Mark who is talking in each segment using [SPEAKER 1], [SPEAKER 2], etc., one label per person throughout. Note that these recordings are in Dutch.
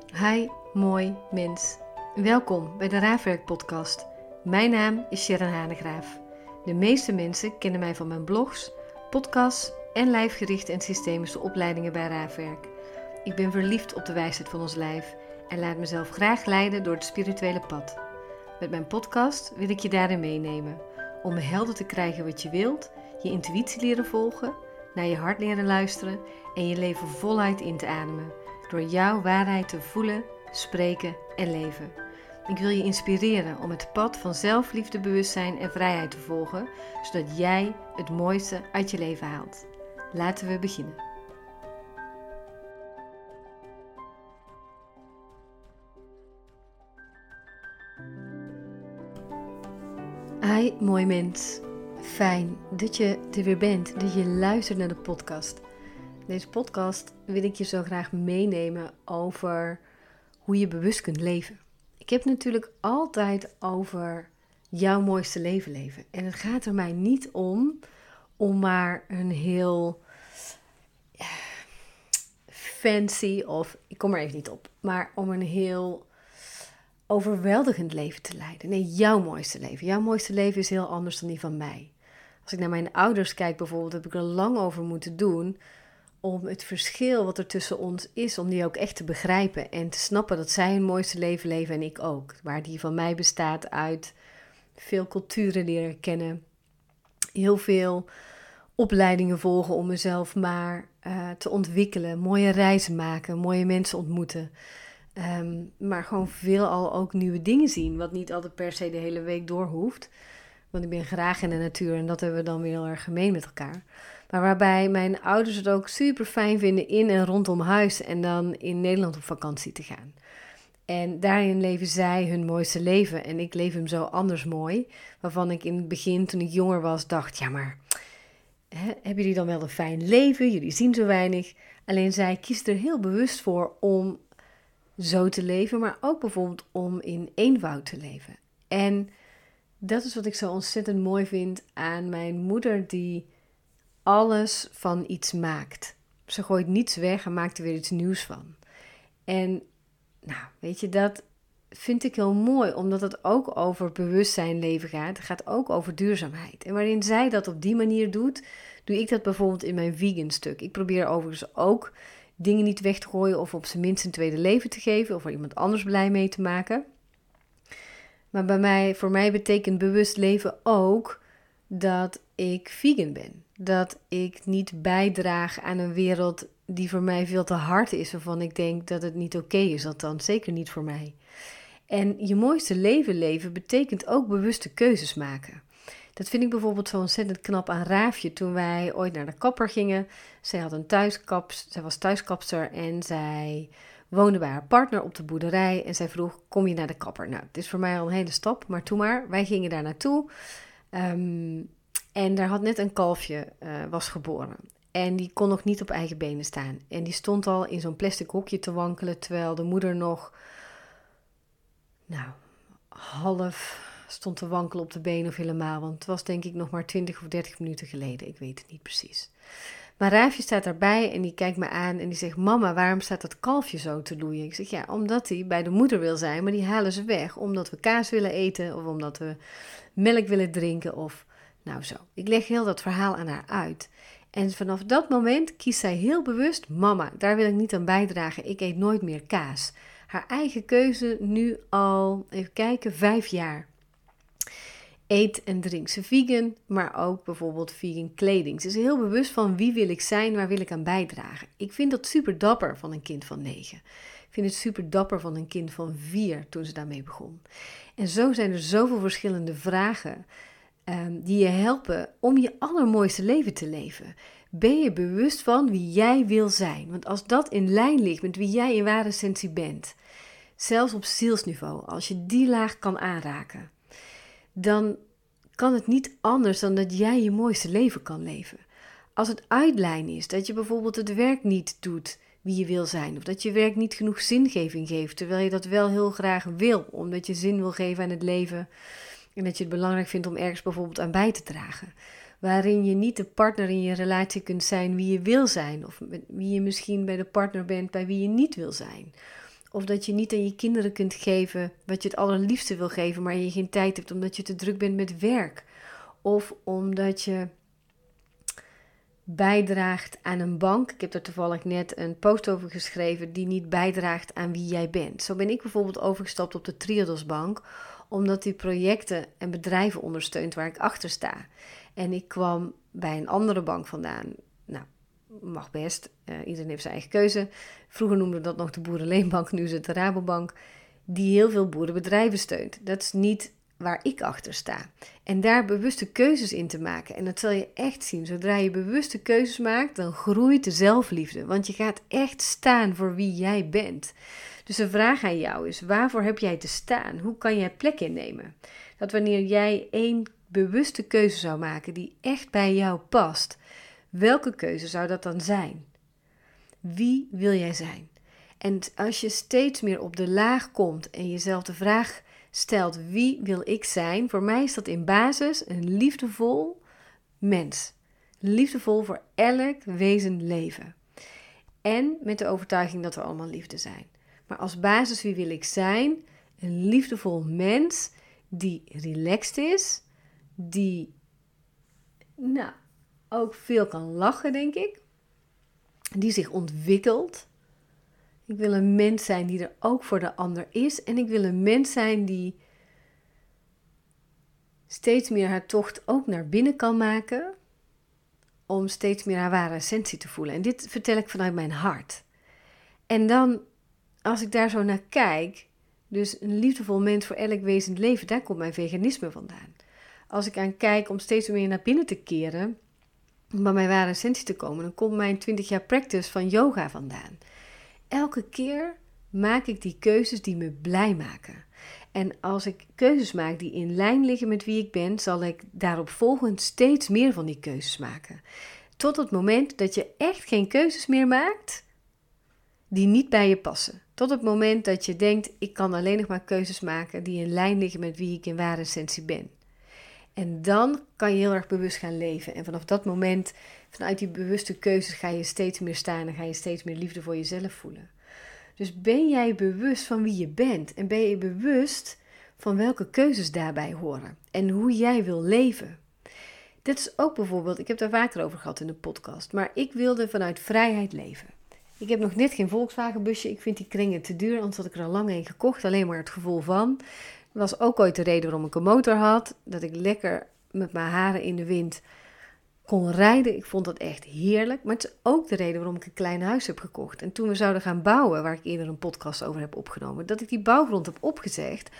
[SPEAKER 1] Hi, mooi mens. Welkom bij de Raafwerk podcast. Mijn naam is Sharon Hanegraaf. De meeste mensen kennen mij van mijn blogs, podcasts en lijfgerichte en systemische opleidingen bij Raafwerk. Ik ben verliefd op de wijsheid van ons lijf en laat mezelf graag leiden door het spirituele pad. Met mijn podcast wil ik je daarin meenemen, om helder te krijgen wat je wilt, je intuïtie leren volgen, naar je hart leren luisteren en je leven voluit in te ademen. Door jouw waarheid te voelen, spreken en leven. Ik wil je inspireren om het pad van zelfliefde, bewustzijn en vrijheid te volgen, zodat jij het mooiste uit je leven haalt. Laten we beginnen. Hi, mooi mens. Fijn dat je er weer bent, dat je luistert naar de podcast. Deze podcast wil ik je zo graag meenemen over hoe je bewust kunt leven. Ik heb het natuurlijk altijd over jouw mooiste leven leven. En het gaat er mij niet om maar een heel fancy of, ik kom er even niet op, maar om een heel overweldigend leven te leiden. Nee, jouw mooiste leven. Jouw mooiste leven is heel anders dan die van mij. Als ik naar mijn ouders kijk bijvoorbeeld, heb ik er lang over moeten doen om het verschil wat er tussen ons is, om die ook echt te begrijpen en te snappen dat zij hun mooiste leven leven en ik ook. Waar die van mij bestaat uit veel culturen leren kennen, heel veel opleidingen volgen om mezelf maar te ontwikkelen, mooie reizen maken, mooie mensen ontmoeten. Maar gewoon veelal ook nieuwe dingen zien, wat niet altijd per se de hele week door hoeft. Want ik ben graag in de natuur en dat hebben we dan weer heel erg gemeen met elkaar. Maar waarbij mijn ouders het ook super fijn vinden in en rondom huis en dan in Nederland op vakantie te gaan. En daarin leven zij hun mooiste leven en ik leef hem zo anders mooi. Waarvan ik in het begin, toen ik jonger was, dacht, ja maar, hebben jullie dan wel een fijn leven? Jullie zien zo weinig. Alleen zij kiest er heel bewust voor om zo te leven, maar ook bijvoorbeeld om in eenvoud te leven. En dat is wat ik zo ontzettend mooi vind aan mijn moeder, die alles van iets maakt. Ze gooit niets weg en maakt er weer iets nieuws van. En nou, weet je, dat vind ik heel mooi, omdat het ook over bewustzijn leven gaat. Het gaat ook over duurzaamheid. En waarin zij dat op die manier doet, doe ik dat bijvoorbeeld in mijn vegan stuk. Ik probeer overigens ook dingen niet weg te gooien of op zijn minst een tweede leven te geven of er iemand anders blij mee te maken. Maar voor mij betekent bewust leven ook dat ik vegan ben. Dat ik niet bijdraag aan een wereld die voor mij veel te hard is, waarvan ik denk dat het niet oké is, althans zeker niet voor mij. En je mooiste leven leven betekent ook bewuste keuzes maken. Dat vind ik bijvoorbeeld zo ontzettend knap aan Raafje toen wij ooit naar de kapper gingen. Zij was thuiskapster en zij woonde bij haar partner op de boerderij en zij vroeg, kom je naar de kapper? Nou, het is voor mij al een hele stap, maar toen maar. Wij gingen daar naartoe en daar had net een kalfje was geboren. En die kon nog niet op eigen benen staan. En die stond al in zo'n plastic hokje te wankelen, terwijl de moeder nog, half stond te wankelen op de benen of helemaal. Want het was denk ik nog maar 20 of 30 minuten geleden. Ik weet het niet precies. Maar Raafje staat daarbij en die kijkt me aan en die zegt, mama, waarom staat dat kalfje zo te loeien? Ik zeg, ja, omdat hij bij de moeder wil zijn, maar die halen ze weg. Omdat we kaas willen eten of omdat we melk willen drinken of nou zo. Ik leg heel dat verhaal aan haar uit. En vanaf dat moment kiest zij heel bewust, mama, daar wil ik niet aan bijdragen. Ik eet nooit meer kaas. Haar eigen keuze nu al, even kijken, 5 jaar. Eet en drinkt ze vegan, maar ook bijvoorbeeld vegan kleding. Ze is heel bewust van wie wil ik zijn, waar wil ik aan bijdragen. Ik vind dat super dapper van een kind van 9. Ik vind het super dapper van een kind van 4 toen ze daarmee begon. En zo zijn er zoveel verschillende vragen die je helpen om je allermooiste leven te leven. Ben je bewust van wie jij wil zijn? Want als dat in lijn ligt met wie jij in ware essentie bent, zelfs op zielsniveau, als je die laag kan aanraken, dan kan het niet anders dan dat jij je mooiste leven kan leven. Als het uitlijn is, dat je bijvoorbeeld het werk niet doet wie je wil zijn, of dat je werk niet genoeg zingeving geeft, terwijl je dat wel heel graag wil, omdat je zin wil geven aan het leven en dat je het belangrijk vindt om ergens bijvoorbeeld aan bij te dragen. Waarin je niet de partner in je relatie kunt zijn wie je wil zijn, of wie je misschien bij de partner bent bij wie je niet wil zijn. Of dat je niet aan je kinderen kunt geven wat je het allerliefste wil geven, maar je geen tijd hebt omdat je te druk bent met werk. Of omdat je bijdraagt aan een bank. Ik heb er toevallig net een post over geschreven die niet bijdraagt aan wie jij bent. Zo ben ik bijvoorbeeld overgestapt op de Triodos Bank, omdat die projecten en bedrijven ondersteunt waar ik achter sta. En ik kwam bij een andere bank vandaan. Nou, mag best. Iedereen heeft zijn eigen keuze. Vroeger noemden we dat nog de Boerenleenbank, nu is het de Rabobank, die heel veel boerenbedrijven steunt. Dat is niet waar ik achter sta. En daar bewuste keuzes in te maken. En dat zal je echt zien. Zodra je bewuste keuzes maakt, dan groeit de zelfliefde. Want je gaat echt staan voor wie jij bent. Dus de vraag aan jou is, waarvoor heb jij te staan? Hoe kan jij plek innemen? Dat wanneer jij één bewuste keuze zou maken die echt bij jou past, welke keuze zou dat dan zijn? Wie wil jij zijn? En als je steeds meer op de laag komt en jezelf de vraag stelt, wie wil ik zijn? Voor mij is dat in basis een liefdevol mens. Liefdevol voor elk wezen leven. En met de overtuiging dat we allemaal liefde zijn. Maar als basis, wie wil ik zijn? Een liefdevol mens die relaxed is, die ook veel kan lachen, denk ik. Die zich ontwikkelt. Ik wil een mens zijn die er ook voor de ander is. En ik wil een mens zijn die steeds meer haar tocht ook naar binnen kan maken. Om steeds meer haar ware essentie te voelen. En dit vertel ik vanuit mijn hart. En dan, als ik daar zo naar kijk, dus een liefdevol mens voor elk wezend leven, daar komt mijn veganisme vandaan. Als ik aan kijk om steeds meer naar binnen te keren, om bij mijn ware essentie te komen, dan komt mijn 20 jaar practice van yoga vandaan. Elke keer maak ik die keuzes die me blij maken. En als ik keuzes maak die in lijn liggen met wie ik ben, zal ik daarop volgend steeds meer van die keuzes maken. Tot het moment dat je echt geen keuzes meer maakt die niet bij je passen. Tot het moment dat je denkt, ik kan alleen nog maar keuzes maken die in lijn liggen met wie ik in ware essentie ben. En dan kan je heel erg bewust gaan leven. En vanaf dat moment, vanuit die bewuste keuzes, ga je steeds meer staan en ga je steeds meer liefde voor jezelf voelen. Dus ben jij bewust van wie je bent? En ben je bewust van welke keuzes daarbij horen? En hoe jij wil leven? Dit is ook bijvoorbeeld, ik heb daar vaker over gehad in de podcast, maar ik wilde vanuit vrijheid leven. Ik heb nog net geen Volkswagen busje. Ik vind die kringen te duur, anders had ik er al lang een gekocht. Alleen maar het gevoel van. Dat was ook ooit de reden waarom ik een motor had. Dat ik lekker met mijn haren in de wind kon rijden. Ik vond dat echt heerlijk. Maar het is ook de reden waarom ik een klein huis heb gekocht. En toen we zouden gaan bouwen, waar ik eerder een podcast over heb opgenomen, dat ik die bouwgrond heb opgezegd.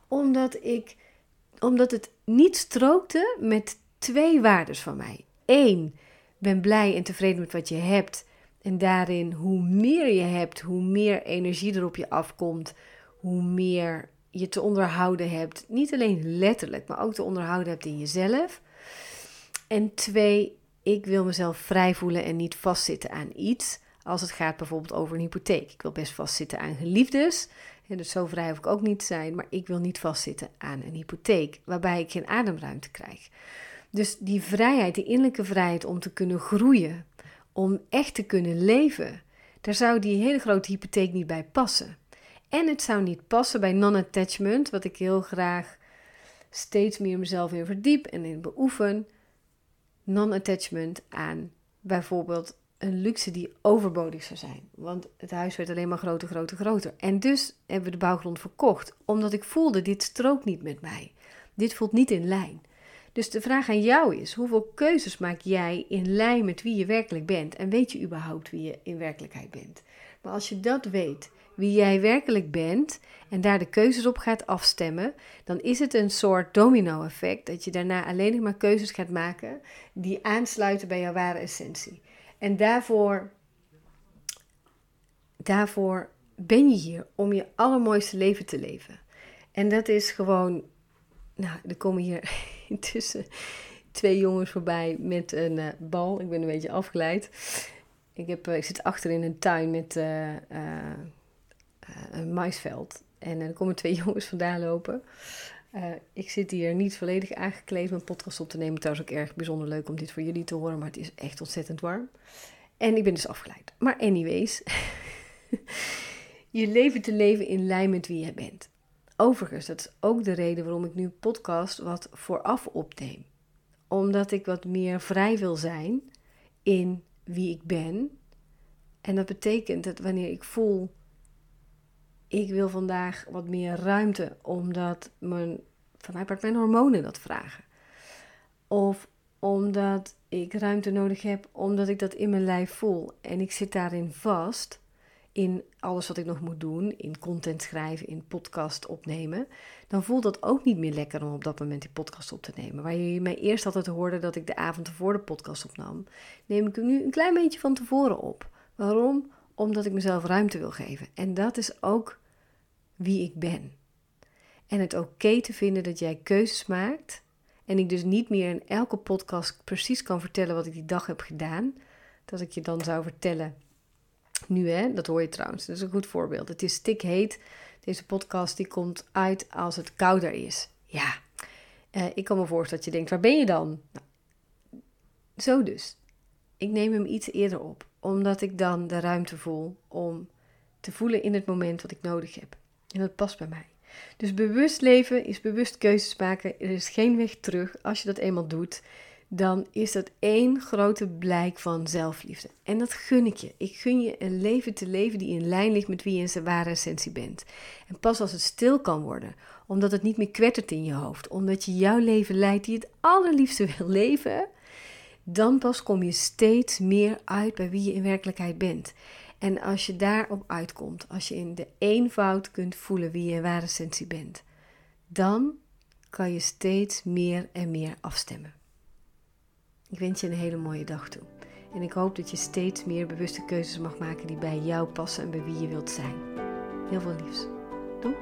[SPEAKER 1] Omdat het niet strookte met twee waardes van mij. 1, ben blij en tevreden met wat je hebt. En daarin, hoe meer je hebt, hoe meer energie er op je afkomt, hoe meer je te onderhouden hebt. Niet alleen letterlijk, maar ook te onderhouden hebt in jezelf. En 2, ik wil mezelf vrij voelen en niet vastzitten aan iets. Als het gaat bijvoorbeeld over een hypotheek. Ik wil best vastzitten aan geliefdes. En dus zo vrij hoef ik ook niet te zijn. Maar ik wil niet vastzitten aan een hypotheek, waarbij ik geen ademruimte krijg. Dus die vrijheid, die innerlijke vrijheid om te kunnen groeien, om echt te kunnen leven, daar zou die hele grote hypotheek niet bij passen. En het zou niet passen bij non-attachment, wat ik heel graag steeds meer mezelf in verdiep en in beoefen. Non-attachment aan bijvoorbeeld een luxe die overbodig zou zijn. Want het huis werd alleen maar groter, groter, groter. En dus hebben we de bouwgrond verkocht, omdat ik voelde, dit strookt niet met mij. Dit voelt niet in lijn. Dus de vraag aan jou is, hoeveel keuzes maak jij in lijn met wie je werkelijk bent? En weet je überhaupt wie je in werkelijkheid bent? Maar als je dat weet, wie jij werkelijk bent, en daar de keuzes op gaat afstemmen, dan is het een soort domino-effect, dat je daarna alleen nog maar keuzes gaat maken die aansluiten bij jouw ware essentie. En daarvoor ben je hier om je allermooiste leven te leven. En dat is gewoon, er komen hier intussen 2 jongens voorbij met een bal. Ik ben een beetje afgeleid. Ik zit achter in een tuin met een maisveld. En er komen 2 jongens vandaan lopen. Ik zit hier niet volledig aangekleed mijn podcast op te nemen. Trouwens ook erg bijzonder leuk om dit voor jullie te horen. Maar het is echt ontzettend warm. En ik ben dus afgeleid. Maar anyways. je leven te leven in lijn met wie je bent. Overigens, dat is ook de reden waarom ik nu een podcast wat vooraf opneem. Omdat ik wat meer vrij wil zijn in wie ik ben. En dat betekent dat wanneer ik voel, ik wil vandaag wat meer ruimte, omdat van mij part mijn hormonen dat vragen. Of omdat ik ruimte nodig heb, omdat ik dat in mijn lijf voel. En ik zit daarin vast, in alles wat ik nog moet doen, in content schrijven, in podcast opnemen. Dan voelt dat ook niet meer lekker om op dat moment die podcast op te nemen. Waar je mij eerst altijd hoorde dat ik de avond ervoor de podcast opnam, neem ik hem nu een klein beetje van tevoren op. Waarom? Omdat ik mezelf ruimte wil geven. En dat is ook wie ik ben. En het oké te vinden dat jij keuzes maakt. En ik dus niet meer in elke podcast precies kan vertellen wat ik die dag heb gedaan. Dat ik je dan zou vertellen. Nu dat hoor je trouwens. Dat is een goed voorbeeld. Het is stikheet. Deze podcast die komt uit als het kouder is. Ja, ik kan me voorstellen dat je denkt, waar ben je dan? Nou, zo dus. Ik neem hem iets eerder op. Omdat ik dan de ruimte voel om te voelen in het moment wat ik nodig heb. En dat past bij mij. Dus bewust leven is bewust keuzes maken. Er is geen weg terug. Als je dat eenmaal doet, dan is dat één grote blijk van zelfliefde. En dat gun ik je. Ik gun je een leven te leven die in lijn ligt met wie je in zijn ware essentie bent. En pas als het stil kan worden, omdat het niet meer kwettert in je hoofd, omdat je jouw leven leidt die het allerliefste wil leven, dan pas kom je steeds meer uit bij wie je in werkelijkheid bent. En als je daarop uitkomt, als je in de eenvoud kunt voelen wie je in ware essentie bent, dan kan je steeds meer en meer afstemmen. Ik wens je een hele mooie dag toe. En ik hoop dat je steeds meer bewuste keuzes mag maken die bij jou passen en bij wie je wilt zijn. Heel veel liefs. Doei!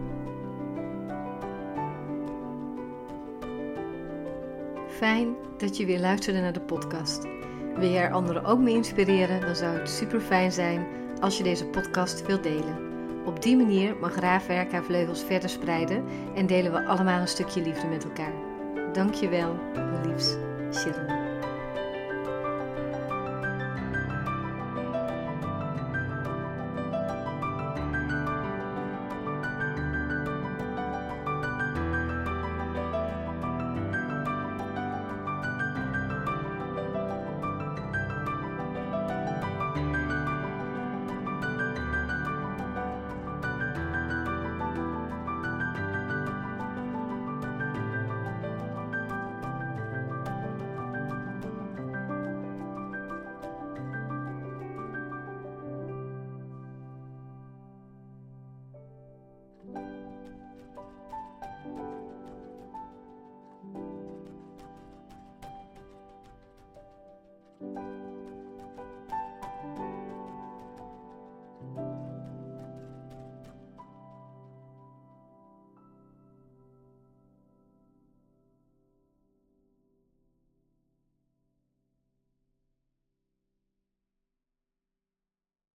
[SPEAKER 1] Fijn dat je weer luisterde naar de podcast. Wil je er anderen ook mee inspireren, dan zou het super fijn zijn als je deze podcast wilt delen. Op die manier mag Raafwerk haar vleugels verder spreiden en delen we allemaal een stukje liefde met elkaar. Dank je wel, mijn liefs, Sharon.